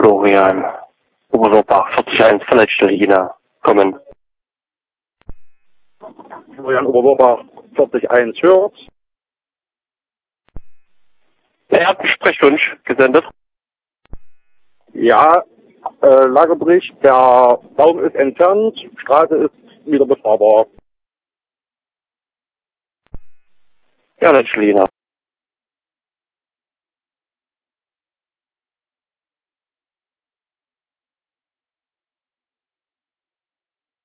Florian. Oberlorbach 41 verletzte China. Kommen. Florian Oberlorbach 41 hört. Er hat einen Sprechwunsch gesendet. Ja, Lagebericht, der Baum ist entfernt, Straße ist wieder befahrbar. Ja, Letschlina.